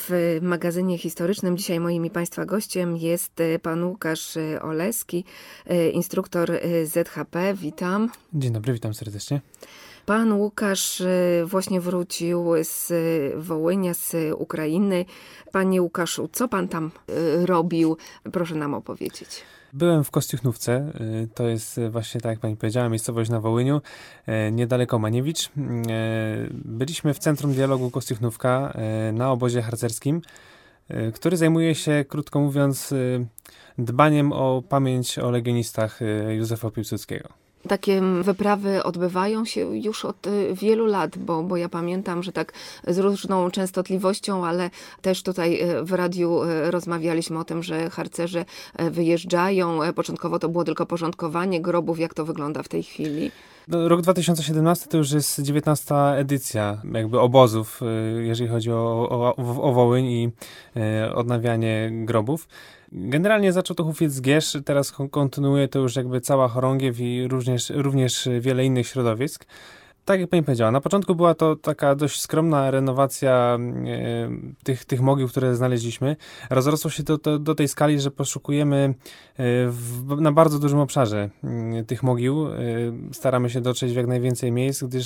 w magazynie historycznym. Dzisiaj moim i Państwa gościem jest pan Łukasz Oleski, instruktor ZHP. Witam. Dzień dobry, witam serdecznie. Pan Łukasz właśnie wrócił z Wołynia, z Ukrainy. Panie Łukaszu, co pan tam robił? Proszę nam opowiedzieć. Byłem w Kostiuchnówce, to jest właśnie, tak jak pani powiedziała, miejscowość na Wołyniu, niedaleko Maniewicz. Byliśmy w Centrum Dialogu Kostiuchnówka na obozie harcerskim, który zajmuje się, krótko mówiąc, dbaniem o pamięć o legionistach Józefa Piłsudskiego. Takie wyprawy odbywają się już od wielu lat, bo ja pamiętam, że tak z różną częstotliwością, ale też tutaj w radiu rozmawialiśmy o tym, że harcerze wyjeżdżają. Początkowo to było tylko porządkowanie grobów. Jak to wygląda w tej chwili? No, rok 2017 to już jest 19. edycja jakby obozów, jeżeli chodzi o Wołyń i odnawianie grobów. Generalnie zaczął to Hufiec Zgierz, teraz kontynuuje to już jakby cała chorągiew i również wiele innych środowisk. Tak jak pani powiedziała, na początku była to taka dość skromna renowacja tych mogił, które znaleźliśmy. Rozrosło się to do tej skali, że poszukujemy na bardzo dużym obszarze tych mogił. Staramy się dotrzeć w jak najwięcej miejsc, gdyż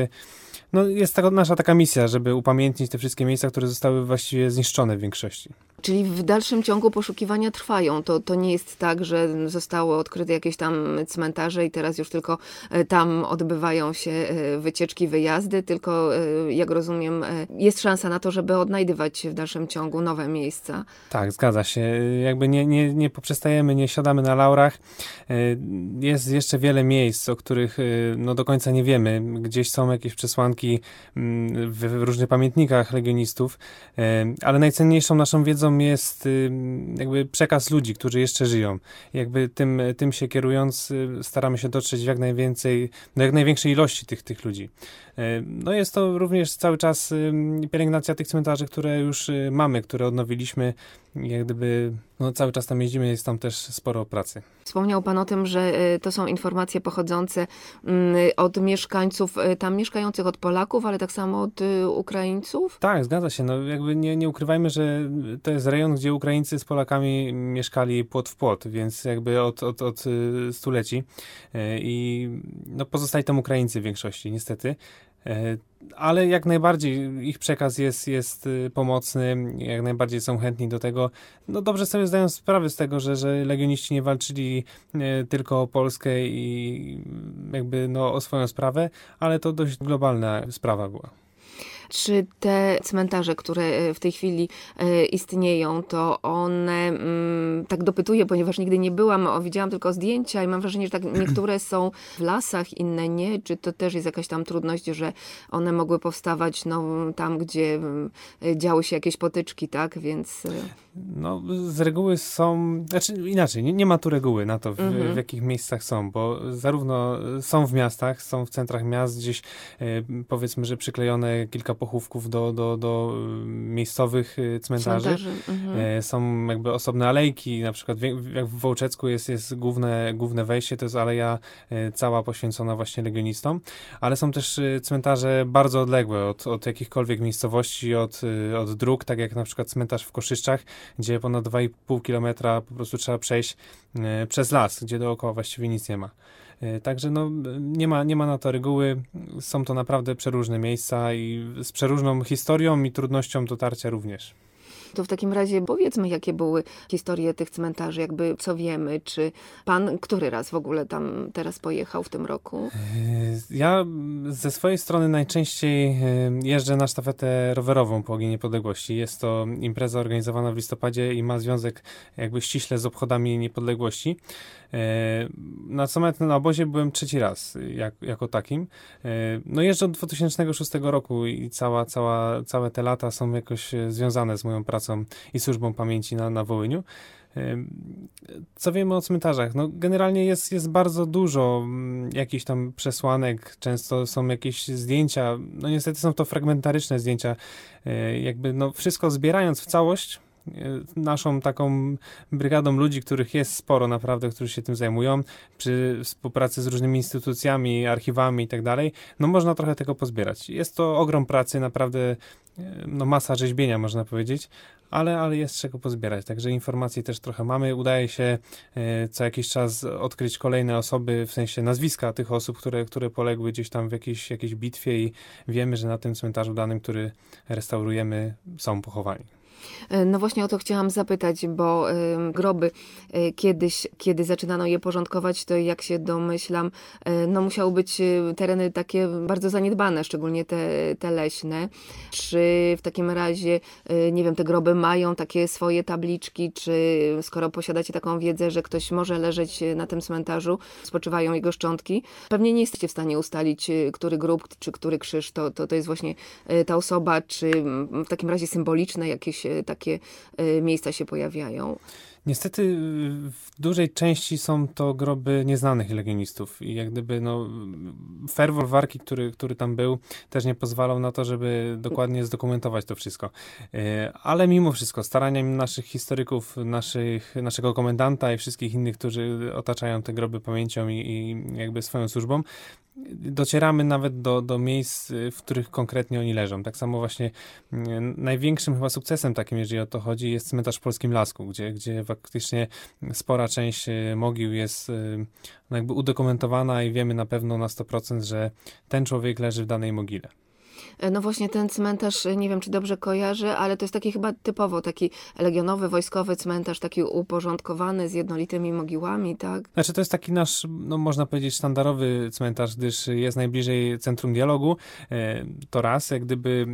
jest nasza taka misja, żeby upamiętnić te wszystkie miejsca, które zostały właściwie zniszczone w większości. Czyli w dalszym ciągu poszukiwania trwają. To nie jest tak, że zostały odkryte jakieś tam cmentarze i teraz już tylko tam odbywają się wycieczki, wyjazdy, tylko jak rozumiem, jest szansa na to, żeby odnajdywać w dalszym ciągu nowe miejsca. Tak, zgadza się. Jakby nie poprzestajemy, nie siadamy na laurach. Jest jeszcze wiele miejsc, o których do końca nie wiemy. Gdzieś są jakieś przesłanki w różnych pamiętnikach legionistów, ale najcenniejszą naszą wiedzą jest jakby przekaz ludzi, którzy jeszcze żyją. Jakby tym się kierując, staramy się dotrzeć do jak największej ilości tych ludzi. No jest to również cały czas pielęgnacja tych cmentarzy, które już mamy, które odnowiliśmy. Jak gdyby cały czas tam jeździmy, jest tam też sporo pracy. Wspomniał pan o tym, że to są informacje pochodzące od mieszkańców tam mieszkających, od Polaków, ale tak samo od Ukraińców? Tak, zgadza się. Jakby nie ukrywajmy, że to jest rejon, gdzie Ukraińcy z Polakami mieszkali płot w płot, więc jakby od stuleci i pozostali tam Ukraińcy w większości, niestety. Ale jak najbardziej ich przekaz jest pomocny, jak najbardziej są chętni do tego. Dobrze sobie zdają sprawę z tego, że legioniści nie walczyli tylko o Polskę i jakby o swoją sprawę, ale to dość globalna sprawa była. Czy te cmentarze, które w tej chwili istnieją, to one, tak dopytuję, ponieważ nigdy nie byłam, widziałam tylko zdjęcia i mam wrażenie, że tak niektóre są w lasach, inne nie. Czy to też jest jakaś tam trudność, że one mogły powstawać tam, gdzie działy się jakieś potyczki, tak? Więc... z reguły są, inaczej, nie ma tu reguły na to, w jakich miejscach są, bo zarówno są w miastach, są w centrach miast, gdzieś powiedzmy, że przyklejone kilka pochówków do miejscowych cmentarzy. Są jakby osobne alejki, na przykład jak w Wołczecku jest główne wejście, to jest aleja cała poświęcona właśnie legionistom, ale są też cmentarze bardzo odległe od jakichkolwiek miejscowości, od dróg, tak jak na przykład cmentarz w Koszyszczach, gdzie ponad 2,5 kilometra po prostu trzeba przejść przez las, gdzie dookoła właściwie nic nie ma. Także nie ma na to reguły. Są to naprawdę przeróżne miejsca i z przeróżną historią i trudnością dotarcia również. To w takim razie powiedzmy, jakie były historie tych cmentarzy, jakby co wiemy, czy pan który raz w ogóle tam teraz pojechał w tym roku? Ja ze swojej strony najczęściej jeżdżę na sztafetę rowerową po Ogień Niepodległości. Jest to impreza organizowana w listopadzie i ma związek jakby ściśle z obchodami niepodległości. Na obozie byłem trzeci raz jako takim. Jeżdżę od 2006 roku i całe te lata są jakoś związane z moją pracą i służbą pamięci na Wołyniu. Co wiemy o cmentarzach? Generalnie jest bardzo dużo jakichś tam przesłanek, często są jakieś zdjęcia, niestety są to fragmentaryczne zdjęcia, jakby wszystko zbierając w całość, naszą taką brygadą ludzi, których jest sporo naprawdę, którzy się tym zajmują, przy współpracy z różnymi instytucjami, archiwami i tak dalej, no można trochę tego pozbierać. Jest to ogrom pracy, naprawdę no masa rzeźbienia, można powiedzieć, ale jest czego pozbierać, także informacji też trochę mamy. Udaje się co jakiś czas odkryć kolejne osoby, w sensie nazwiska tych osób, które poległy gdzieś tam w jakiejś bitwie i wiemy, że na tym cmentarzu danym, który restaurujemy, są pochowani. No właśnie o to chciałam zapytać, bo groby kiedyś, kiedy zaczynano je porządkować, to jak się domyślam, no musiały być tereny takie bardzo zaniedbane, szczególnie te leśne. Czy w takim razie, nie wiem, te groby mają takie swoje tabliczki, czy skoro posiadacie taką wiedzę, że ktoś może leżeć na tym cmentarzu, spoczywają jego szczątki, pewnie nie jesteście w stanie ustalić, który grób, czy który krzyż to jest właśnie ta osoba, czy w takim razie symboliczne jakieś takie miejsca się pojawiają. Niestety w dużej części są to groby nieznanych legionistów i jak gdyby ferwor walki, który tam był, też nie pozwalał na to, żeby dokładnie zdokumentować to wszystko. Ale mimo wszystko staraniami naszych historyków, naszego komendanta i wszystkich innych, którzy otaczają te groby pamięcią i jakby swoją służbą, docieramy nawet do miejsc, w których konkretnie oni leżą. Tak samo właśnie największym chyba sukcesem takim, jeżeli o to chodzi, jest cmentarz w Polskim Lasku, gdzie faktycznie spora część mogił jest jakby udokumentowana i wiemy na pewno na 100%, że ten człowiek leży w danej mogile. No właśnie ten cmentarz, nie wiem czy dobrze kojarzę, ale to jest taki chyba typowo taki legionowy, wojskowy cmentarz, taki uporządkowany z jednolitymi mogiłami, tak? Znaczy to jest taki nasz, można powiedzieć, sztandarowy cmentarz, gdyż jest najbliżej Centrum Dialogu. To raz, jak gdyby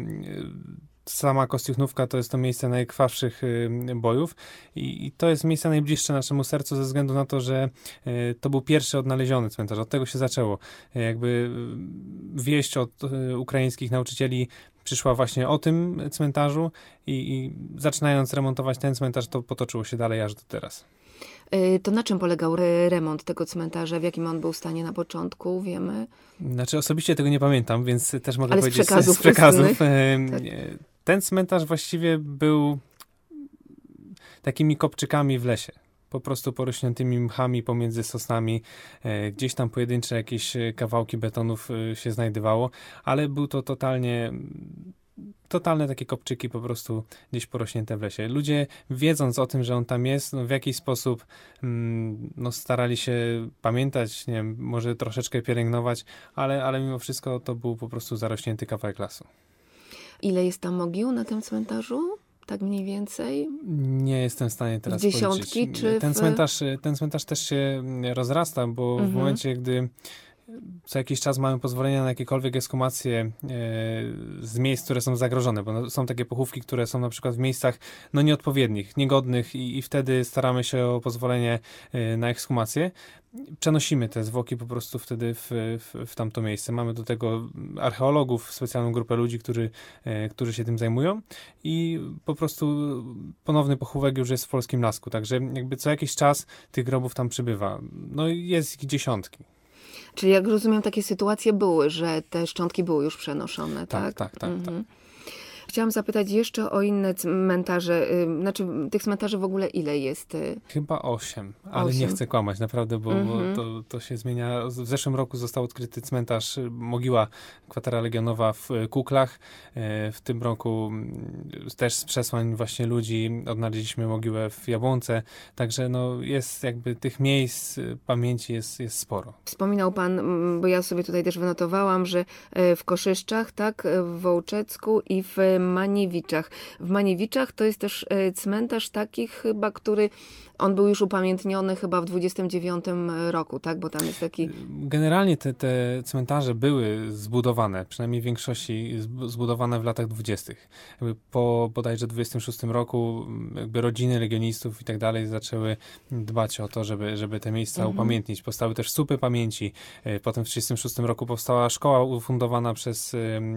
sama Kostiuchnówka to jest to miejsce najkrwawszych bojów i to jest miejsce najbliższe naszemu sercu ze względu na to, że to był pierwszy odnaleziony cmentarz. Od tego się zaczęło. Jakby wieść od ukraińskich nauczycieli przyszła właśnie o tym cmentarzu i zaczynając remontować ten cmentarz, to potoczyło się dalej aż do teraz. To na czym polegał remont tego cmentarza? W jakim on był stanie na początku, wiemy? Znaczy osobiście tego nie pamiętam, więc też mogę ale powiedzieć z przekazów. Tak. Ten cmentarz właściwie był takimi kopczykami w lesie. Po prostu porośniętymi mchami pomiędzy sosnami. Gdzieś tam pojedyncze jakieś kawałki betonów się znajdowało, ale był to totalne takie kopczyki po prostu gdzieś porośnięte w lesie. Ludzie, wiedząc o tym, że on tam jest, w jakiś sposób starali się pamiętać, nie wiem, może troszeczkę pielęgnować, ale mimo wszystko to był po prostu zarośnięty kawałek lasu. Ile jest tam mogił na tym cmentarzu? Tak mniej więcej? Nie jestem w stanie teraz policzyć. Dziesiątki? Czy ten cmentarz też się rozrasta, bo w momencie, gdy co jakiś czas mamy pozwolenia na jakiekolwiek ekshumacje z miejsc, które są zagrożone, bo są takie pochówki, które są na przykład w miejscach nieodpowiednich, niegodnych i wtedy staramy się o pozwolenie na ekshumację. Przenosimy te zwłoki po prostu wtedy w tamto miejsce. Mamy do tego archeologów, specjalną grupę ludzi, którzy się tym zajmują i po prostu ponowny pochówek już jest w Polskim Lasku, także jakby co jakiś czas tych grobów tam przybywa. No jest ich dziesiątki. Czyli jak rozumiem, takie sytuacje były, że te szczątki były już przenoszone, tak? Tak. Chciałam zapytać jeszcze o inne cmentarze. Znaczy, tych cmentarzy w ogóle ile jest? Chyba 8, ale nie chcę kłamać, naprawdę, bo to się zmienia. W zeszłym roku został odkryty cmentarz, mogiła kwatera legionowa w Kuklach. W tym roku też z przesłań właśnie ludzi odnaleźliśmy mogiłę w Jabłonce. Także jest jakby tych miejsc pamięci jest sporo. Wspominał pan, bo ja sobie tutaj też wynotowałam, że w Koszyszczach, tak, w Wołczecku i w Maniewiczach. W Maniewiczach to jest też cmentarz taki chyba, on był już upamiętniony chyba w 29 roku, tak? Bo tam jest taki... Generalnie te cmentarze były zbudowane, przynajmniej w większości zbudowane w latach 20. Po bodajże 26 roku jakby rodziny legionistów i tak dalej zaczęły dbać o to, żeby te miejsca upamiętnić. Powstały też słupy pamięci. Potem w 36 roku powstała szkoła ufundowana przez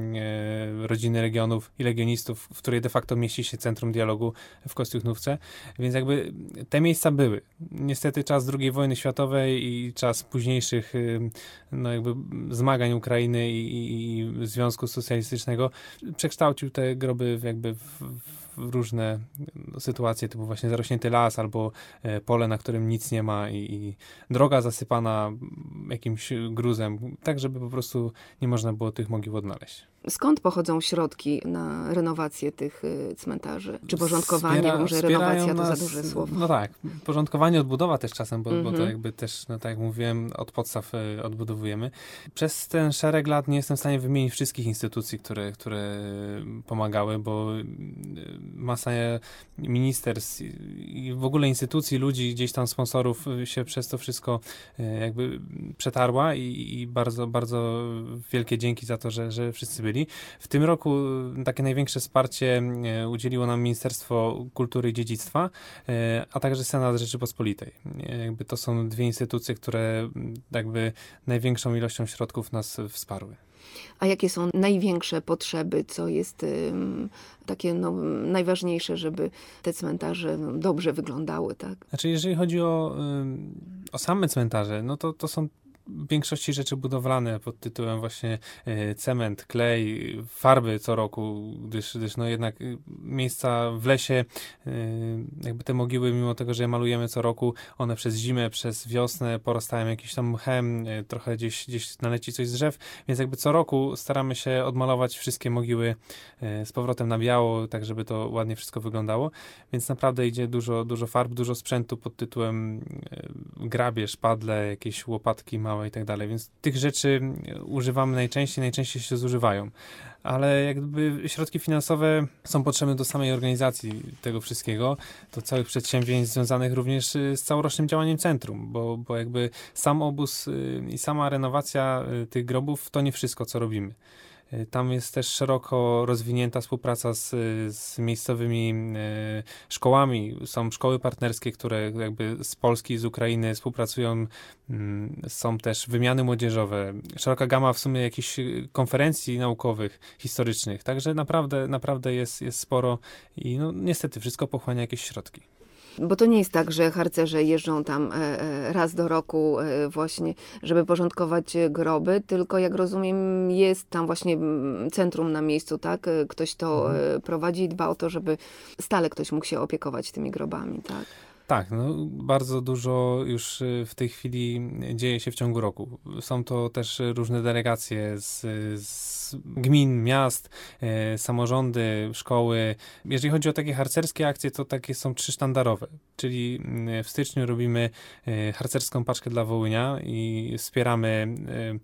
rodziny legionów i legionistów, w której de facto mieści się Centrum Dialogu w Kostiuchnówce. Więc jakby te miejsca były. Niestety czas II wojny światowej i czas późniejszych jakby zmagań Ukrainy i Związku Socjalistycznego przekształcił te groby jakby w w różne sytuacje, typu właśnie zarośnięty las albo pole, na którym nic nie ma i droga zasypana jakimś gruzem, tak żeby po prostu nie można było tych mogił odnaleźć. Skąd pochodzą środki na renowację tych cmentarzy? Czy porządkowanie, bo może renowacja to za duże słowo. No tak, porządkowanie, odbudowa też czasem, bo to jakby też, no tak jak mówiłem, od podstaw odbudowujemy. Przez ten szereg lat nie jestem w stanie wymienić wszystkich instytucji, które pomagały, bo masa ministerstw i w ogóle instytucji, ludzi, gdzieś tam sponsorów się przez to wszystko jakby przetarła i bardzo, bardzo wielkie dzięki za to, że wszyscy byli. W tym roku takie największe wsparcie udzieliło nam Ministerstwo Kultury i Dziedzictwa, a także Senat Rzeczypospolitej. Jakby to są dwie instytucje, które jakby największą ilością środków nas wsparły. A jakie są największe potrzeby, co jest takie najważniejsze, żeby te cmentarze dobrze wyglądały, tak? Znaczy, jeżeli chodzi o same cmentarze, no to są w większości rzeczy budowlane pod tytułem właśnie cement, klej, farby co roku, gdyż no jednak miejsca w lesie, jakby te mogiły, mimo tego, że je malujemy co roku, one przez zimę, przez wiosnę porastają jakiś tam mchem, trochę gdzieś naleci coś z drzew, więc jakby co roku staramy się odmalować wszystkie mogiły z powrotem na biało, tak żeby to ładnie wszystko wyglądało, więc naprawdę idzie dużo farb, dużo sprzętu pod tytułem grabie, szpadle, jakieś łopatki małe i tak dalej, więc tych rzeczy używamy najczęściej się zużywają. Ale jakby środki finansowe są potrzebne do samej organizacji tego wszystkiego, do całych przedsięwzięć związanych również z całorocznym działaniem centrum, bo jakby sam obóz i sama renowacja tych grobów to nie wszystko, co robimy. Tam jest też szeroko rozwinięta współpraca z miejscowymi szkołami. Są szkoły partnerskie, które jakby z Polski, z Ukrainy współpracują. Są też wymiany młodzieżowe. Szeroka gama w sumie jakichś konferencji naukowych, historycznych. Także naprawdę jest sporo i no niestety wszystko pochłania jakieś środki. Bo to nie jest tak, że harcerze jeżdżą tam raz do roku właśnie, żeby porządkować groby, tylko jak rozumiem jest tam właśnie centrum na miejscu, tak? Ktoś to prowadzi i dba o to, żeby stale ktoś mógł się opiekować tymi grobami, tak? Tak, no bardzo dużo już w tej chwili dzieje się w ciągu roku. Są to też różne delegacje z gmin, miast, samorządy, szkoły. Jeżeli chodzi o takie harcerskie akcje, to takie są 3 sztandarowe, czyli w styczniu robimy harcerską paczkę dla Wołynia i wspieramy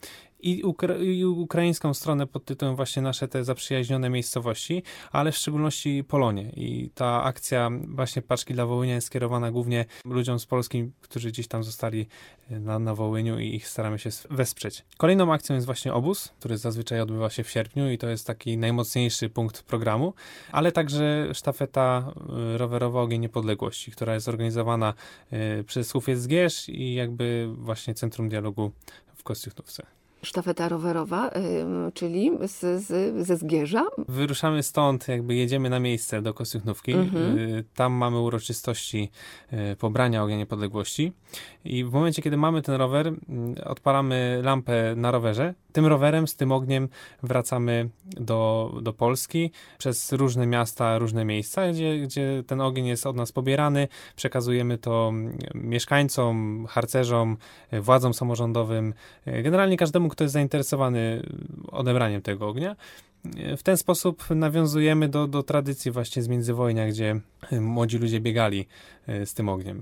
i ukraińską stronę pod tytułem właśnie nasze te zaprzyjaźnione miejscowości, ale w szczególności Polonie. I ta akcja właśnie Paczki dla Wołynia jest skierowana głównie ludziom z Polski, którzy gdzieś tam zostali na Wołyniu i ich staramy się wesprzeć. Kolejną akcją jest właśnie obóz, który zazwyczaj odbywa się w sierpniu i to jest taki najmocniejszy punkt programu, ale także sztafeta rowerowa Ogień Niepodległości, która jest organizowana przez Łufiec Zgierz i jakby właśnie Centrum Dialogu w Kościuchnówce. Sztafeta rowerowa, czyli ze Zgierza. Wyruszamy stąd, jakby jedziemy na miejsce do Kościuchnówki. Tam mamy uroczystości pobrania Ognia Niepodległości i w momencie, kiedy mamy ten rower, odpalamy lampę na rowerze. Tym rowerem, z tym ogniem wracamy do Polski przez różne miasta, różne miejsca, gdzie ten ogień jest od nas pobierany. Przekazujemy to mieszkańcom, harcerzom, władzom samorządowym, generalnie każdemu, kto jest zainteresowany odebraniem tego ognia. W ten sposób nawiązujemy do tradycji właśnie z międzywojnia, gdzie młodzi ludzie biegali z tym ogniem.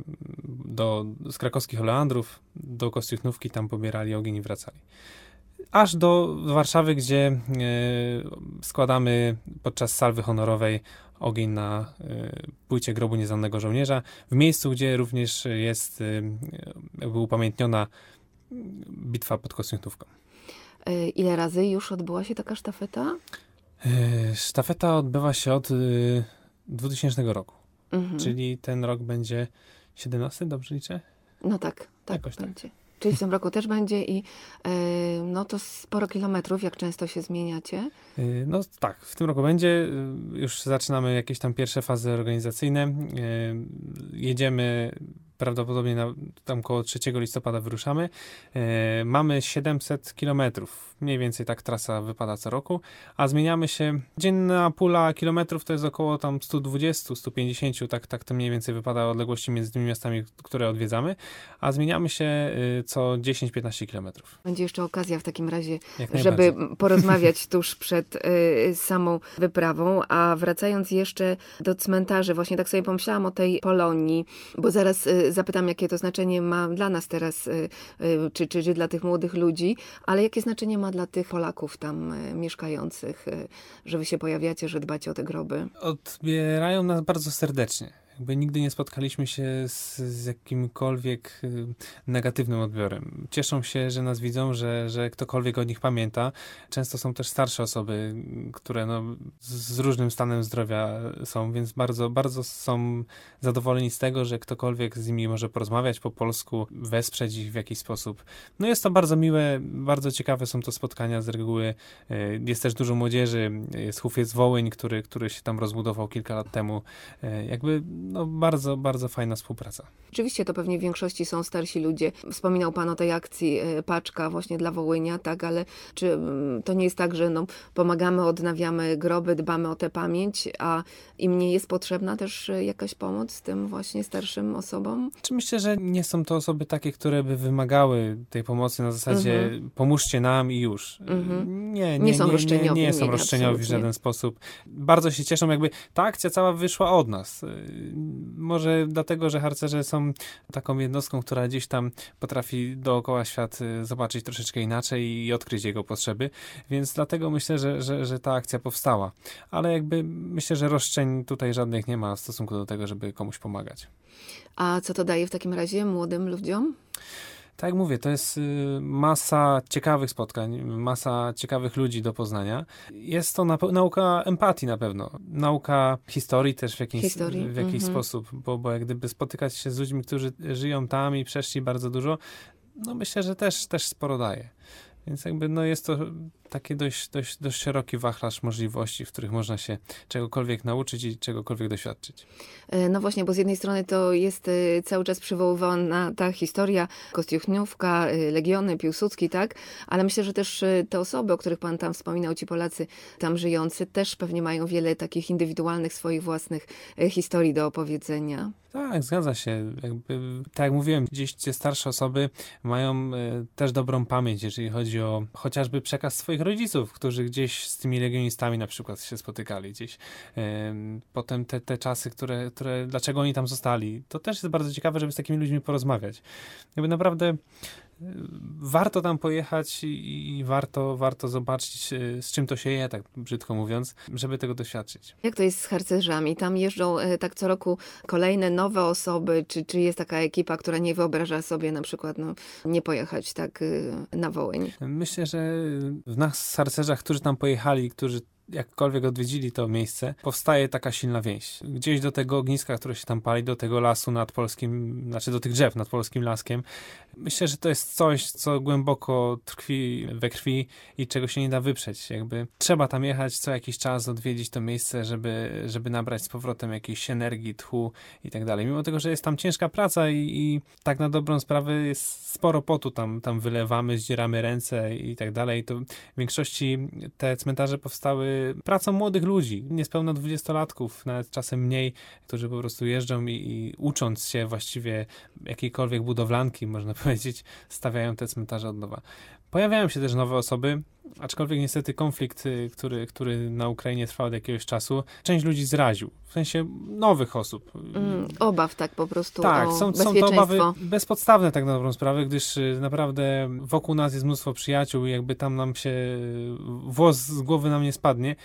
Z krakowskich oleandrów do Kościuchnówki, tam pobierali ogień i wracali. Aż do Warszawy, gdzie składamy podczas salwy honorowej ogień na płycie grobu nieznanego żołnierza, w miejscu, gdzie również jest jakby upamiętniona bitwa pod Kościuchnówką. Ile razy już odbyła się taka sztafeta? Sztafeta odbywa się od 2000 roku, czyli ten rok będzie 17, dobrze liczę? No tak będzie. Tak. Czyli w tym roku też będzie i no to sporo kilometrów, jak często się zmieniacie? No tak, w tym roku będzie. Już zaczynamy jakieś tam pierwsze fazy organizacyjne. Jedziemy prawdopodobnie tam koło 3 listopada wyruszamy. Mamy 700 kilometrów. Mniej więcej tak trasa wypada co roku, a zmieniamy się. Dzienna pula kilometrów to jest około tam 120-150, tak to mniej więcej wypada odległości między tymi miastami, które odwiedzamy, a zmieniamy się co 10-15 kilometrów. Będzie jeszcze okazja w takim razie, żeby porozmawiać tuż przed samą wyprawą, a wracając jeszcze do cmentarzy, właśnie tak sobie pomyślałam o tej Polonii, bo zaraz zapytam, jakie to znaczenie ma dla nas teraz, czy dla tych młodych ludzi, ale jakie znaczenie ma dla tych Polaków tam mieszkających, że wy się pojawiacie, że dbacie o te groby? Odbierają nas bardzo serdecznie. Jakby nigdy nie spotkaliśmy się z jakimkolwiek negatywnym odbiorem. Cieszą się, że nas widzą, że ktokolwiek o nich pamięta. Często są też starsze osoby, które z różnym stanem zdrowia są, więc bardzo, bardzo są zadowoleni z tego, że ktokolwiek z nimi może porozmawiać po polsku, wesprzeć ich w jakiś sposób. No jest to bardzo miłe, bardzo ciekawe są to spotkania z reguły. Jest też dużo młodzieży, jest Hufiec Wołyń, który się tam rozbudował kilka lat temu. Jakby bardzo, bardzo fajna współpraca. Oczywiście to pewnie w większości są starsi ludzie. Wspominał Pan o tej akcji Paczka właśnie dla Wołynia, tak, ale czy to nie jest tak, że pomagamy, odnawiamy groby, dbamy o tę pamięć, a im nie jest potrzebna też jakaś pomoc tym właśnie starszym osobom? Myślę, że nie są to osoby takie, które by wymagały tej pomocy na zasadzie pomóżcie nam i już. Nie są roszczeniowi. Nie są roszczeniowi w żaden sposób. Bardzo się cieszą, jakby ta akcja cała wyszła od nas. Może dlatego, że harcerze są taką jednostką, która gdzieś tam potrafi dookoła świat zobaczyć troszeczkę inaczej i odkryć jego potrzeby, więc dlatego myślę, że ta akcja powstała. Ale jakby myślę, że roszczeń tutaj żadnych nie ma w stosunku do tego, żeby komuś pomagać. A co to daje w takim razie młodym ludziom? Tak jak mówię, to jest masa ciekawych spotkań, masa ciekawych ludzi do poznania. Jest to nauka empatii na pewno. Nauka historii też w jakiś sposób, bo jak gdyby spotykać się z ludźmi, którzy żyją tam i przeszli bardzo dużo, myślę, że też sporo daje. Więc jakby jest to taki dość szeroki wachlarz możliwości, w których można się czegokolwiek nauczyć i czegokolwiek doświadczyć. No właśnie, bo z jednej strony to jest cały czas przywoływana ta historia, Kostiuszniówka, Legiony, Piłsudski, tak? Ale myślę, że też te osoby, o których Pan tam wspominał, ci Polacy tam żyjący, też pewnie mają wiele takich indywidualnych, swoich własnych historii do opowiedzenia. Tak, zgadza się. Tak jak mówiłem, gdzieś te starsze osoby mają też dobrą pamięć, jeżeli chodzi o chociażby przekaz swoich rodziców, którzy gdzieś z tymi legionistami na przykład się spotykali gdzieś. Potem te czasy, które dlaczego oni tam zostali. To też jest bardzo ciekawe, żeby z takimi ludźmi porozmawiać. Naprawdę warto tam pojechać i warto zobaczyć, z czym to się je, tak brzydko mówiąc, żeby tego doświadczyć. Jak to jest z harcerzami? Tam jeżdżą tak co roku kolejne nowe osoby, czy jest taka ekipa, która nie wyobraża sobie na przykład nie pojechać tak na Wołyń? Myślę, że w nas harcerzach, którzy tam pojechali, którzy jakkolwiek odwiedzili to miejsce, powstaje taka silna więź. Gdzieś do tego ogniska, które się tam pali, do tego lasu nad polskim, do tych drzew nad polskim laskiem. Myślę, że to jest coś, co głęboko tkwi we krwi i czego się nie da wyprzeć. Jakby trzeba tam jechać co jakiś czas, odwiedzić to miejsce, żeby nabrać z powrotem jakiejś energii, tchu i tak dalej. Mimo tego, że jest tam ciężka praca i tak na dobrą sprawę jest sporo potu tam wylewamy, zdzieramy ręce i tak dalej, to w większości te cmentarze powstały pracą młodych ludzi, niespełna 20-latków, nawet czasem mniej, którzy po prostu jeżdżą i ucząc się właściwie jakiejkolwiek budowlanki, można powiedzieć, stawiają te cmentarze od nowa. Pojawiają się też nowe osoby, aczkolwiek niestety konflikt, który na Ukrainie trwał od jakiegoś czasu, część ludzi zraził. W sensie nowych osób. Obaw tak po prostu tak, o są to obawy bezpodstawne tak na dobrą sprawę, gdyż naprawdę wokół nas jest mnóstwo przyjaciół i jakby tam nam się włos z głowy nam nie spadnie.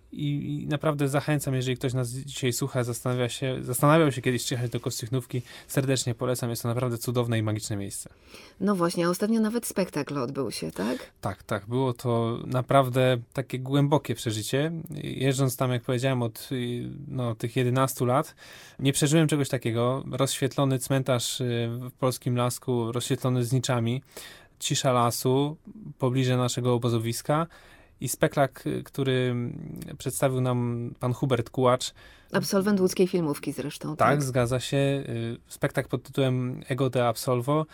I naprawdę zachęcam, jeżeli ktoś nas dzisiaj słucha, zastanawiał się kiedyś przyjechać do Kostiuchnówki, serdecznie polecam, jest to naprawdę cudowne i magiczne miejsce. No właśnie, a ostatnio nawet spektakl odbył się, tak? Tak, było to naprawdę takie głębokie przeżycie. Jeżdżąc tam, jak powiedziałem, od tych 11 lat, nie przeżyłem czegoś takiego. Rozświetlony cmentarz w polskim lasku, rozświetlony zniczami, cisza lasu, pobliże naszego obozowiska. i spektakl, który przedstawił nam pan Hubert Kułacz. Absolwent łódzkiej filmówki zresztą. Tak, zgadza się. Spektakl pod tytułem Ego de Absolvo,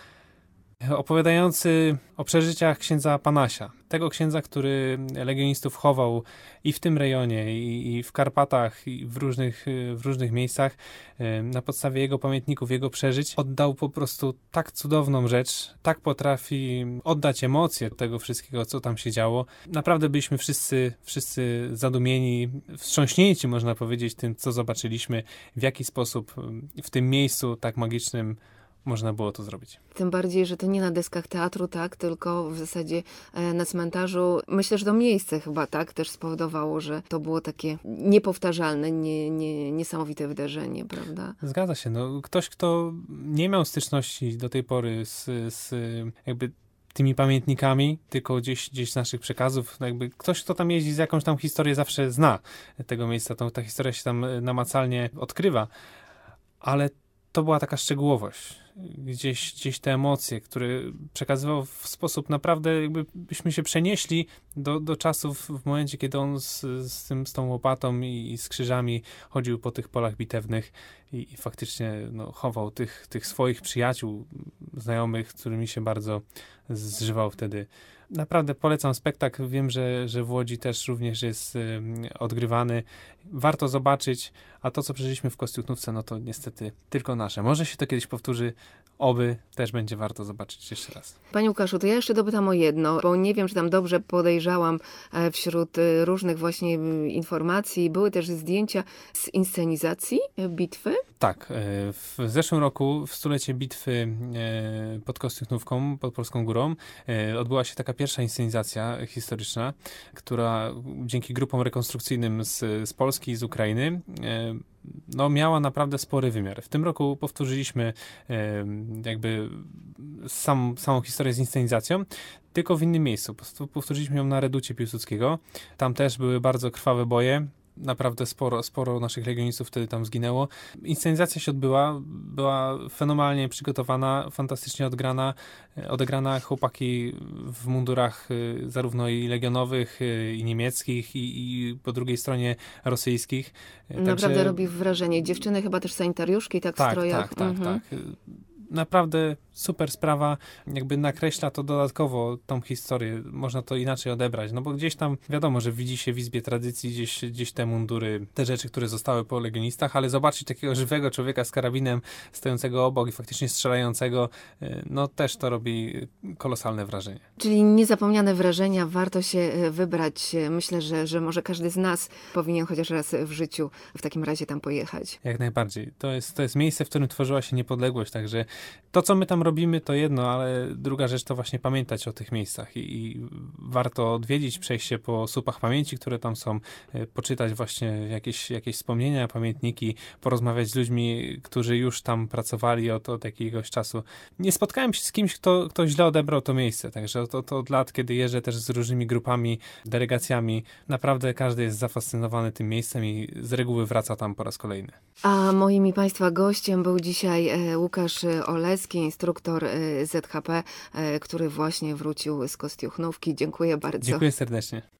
opowiadający o przeżyciach księdza Panasia. Tego księdza, który legionistów chował i w tym rejonie, i w Karpatach, i w różnych miejscach. Na podstawie jego pamiętników, jego przeżyć oddał po prostu tak cudowną rzecz, tak potrafi oddać emocje tego wszystkiego, co tam się działo. Naprawdę byliśmy wszyscy zadumieni, wstrząśnięci, można powiedzieć, tym, co zobaczyliśmy, w jaki sposób w tym miejscu tak magicznym można było to zrobić. Tym bardziej, że to nie na deskach teatru, tak, tylko w zasadzie na cmentarzu. Myślę, że to miejsce chyba tak też spowodowało, że to było takie niepowtarzalne, niesamowite wydarzenie, prawda? Zgadza się. No, ktoś, kto nie miał styczności do tej pory z jakby tymi pamiętnikami, tylko gdzieś z naszych przekazów, no jakby ktoś, kto tam jeździ z jakąś tam historię, zawsze zna tego miejsca. Ta historia się tam namacalnie odkrywa, ale to była taka szczegółowość. Gdzieś te emocje, które przekazywał w sposób naprawdę, jakby byśmy się przenieśli do czasów w momencie, kiedy on z tą łopatą i z krzyżami chodził po tych polach bitewnych i faktycznie chował tych swoich przyjaciół, znajomych, z którymi się bardzo zżywał wtedy. Naprawdę polecam spektakl. Wiem, że w Łodzi też również jest odgrywany. Warto zobaczyć, a to, co przeżyliśmy w Kostiuchnówce, no to niestety tylko nasze. Może się to kiedyś powtórzy, oby też będzie warto zobaczyć jeszcze raz. Panie Łukaszu, to ja jeszcze dopytam o jedno, bo nie wiem, czy tam dobrze podejrzałam wśród różnych właśnie informacji. Były też zdjęcia z inscenizacji bitwy? Tak. W zeszłym roku, w stulecie bitwy pod Kostiuchnówką, pod Polską Górą, odbyła się taka pierwsza inscenizacja historyczna, która dzięki grupom rekonstrukcyjnym z Polski i z Ukrainy miała naprawdę spory wymiar. W tym roku powtórzyliśmy jakby samą historię z inscenizacją, tylko w innym miejscu. Powtórzyliśmy ją na Reducie Piłsudskiego. Tam też były bardzo krwawe boje. Naprawdę sporo naszych legionistów wtedy tam zginęło. Inscenizacja się odbyła, była fenomenalnie przygotowana, fantastycznie odegrana. Chłopaki w mundurach zarówno i legionowych, i niemieckich, i po drugiej stronie rosyjskich. Naprawdę robi wrażenie. Dziewczyny chyba też sanitariuszki, tak w strojach. Tak. Naprawdę super sprawa, jakby nakreśla to dodatkowo tą historię, można to inaczej odebrać, no bo gdzieś tam wiadomo, że widzi się w Izbie Tradycji gdzieś te mundury, te rzeczy, które zostały po legionistach, ale zobaczyć takiego żywego człowieka z karabinem stojącego obok i faktycznie strzelającego, no też to robi kolosalne wrażenie. Czyli niezapomniane wrażenia, warto się wybrać. Myślę, że może każdy z nas powinien chociaż raz w życiu w takim razie tam pojechać. Jak najbardziej. To jest miejsce, w którym tworzyła się niepodległość, także to, co my tam robimy, to jedno, ale druga rzecz to właśnie pamiętać o tych miejscach i warto odwiedzić, przejść się po słupach pamięci, które tam są, poczytać właśnie jakieś wspomnienia, pamiętniki, porozmawiać z ludźmi, którzy już tam pracowali od jakiegoś czasu. Nie spotkałem się z kimś, kto źle odebrał to miejsce, także to od lat, kiedy jeżdżę też z różnymi grupami, delegacjami, naprawdę każdy jest zafascynowany tym miejscem i z reguły wraca tam po raz kolejny. A moim i Państwa gościem był dzisiaj Łukasz Oleski, instruktor ZHP, który właśnie wrócił z Kostiuchnówki. Dziękuję bardzo. Dziękuję serdecznie.